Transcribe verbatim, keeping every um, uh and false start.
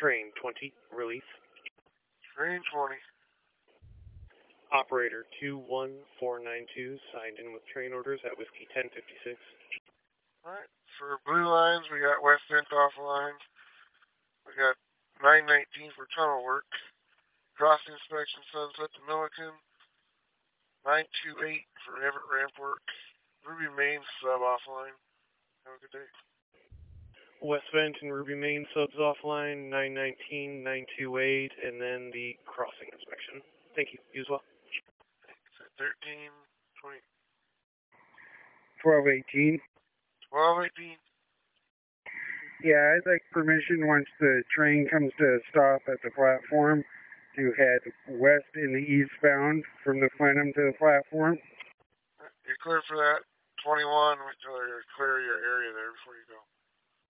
Train twenty, release. Train twenty. Operator two one four nine two signed in with train orders at Whiskey ten fifty-six. Alright, for blue lines, we got West End off lines. We got nine nineteen for tunnel work. Crossing inspection Sunset to Milliken. nine two eight for Everett ramp work. Ruby Main sub offline. Have a good day. West Vent and Ruby Main subs offline, nine nineteen, nine two eight, and then the crossing inspection. Thank you. You as well. thirteen twenty. twelve eighteen. twelve eighteen. Yeah, I'd like permission once the train comes to a stop at the platform to head west in the eastbound from the plenum to the platform. You're clear for that. twenty-one, wait till you clear your area there before you go.